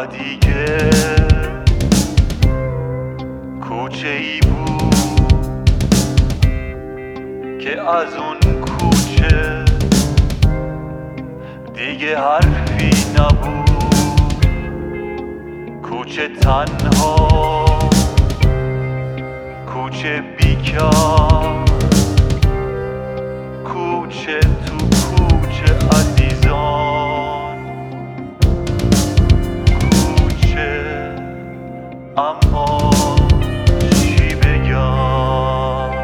و دیگه کوچه ای بود که از اون کوچه دیگه حرفی نبود. کوچه تنها، کوچه بیکار، کوچه تو کوچه عزیزان، کوچه اما چی بگم.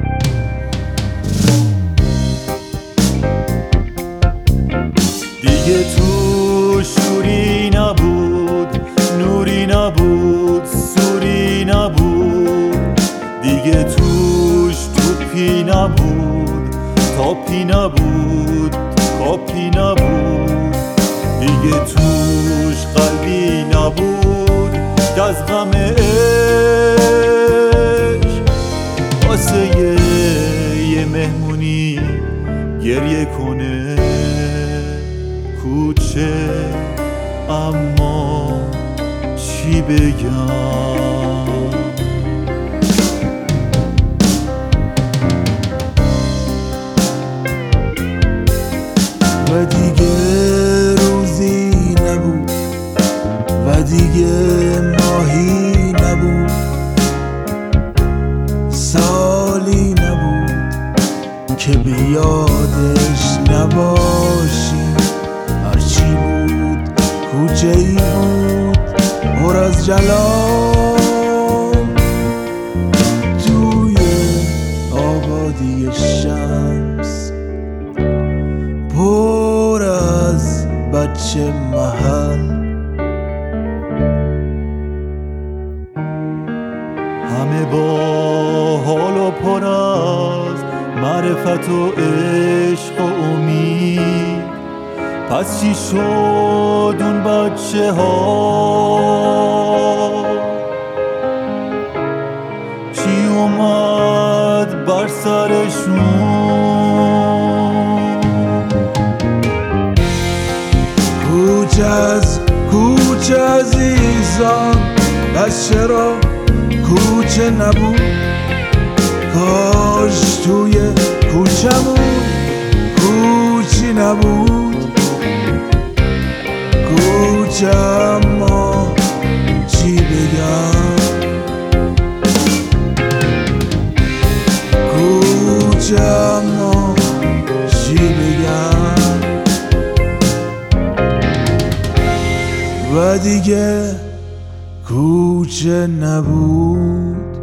دیگه تو شوری نبود، نوری نبود، سوری نبود. دیگه توش توپی نبود، تاپی نبود، کاپی نبود. دیگه توش قلبی نبود که از غم عشق واسه یه مهمونی گریه کنه. کوچه اما چی بگم. و دیگه روزی نبود و دیگه ماهی نبود، سالی نبود که به یادش نباشیم. هرچی بود کوچه ای بود پر از جلال، توی آبادی شمس پر از بچه محل. همه با حال و پر از معرفت و عشق و امید. پس چی شد اون بچه ها؟ چی اومد بر سرشون؟ کوچه عزیزان، پس چرا کوچه نبود؟ کاش توی کوچمون کوچی نبود. کوچه اما چی بگم. کوچه اما چی بگم. و دیگه کوچه نبود.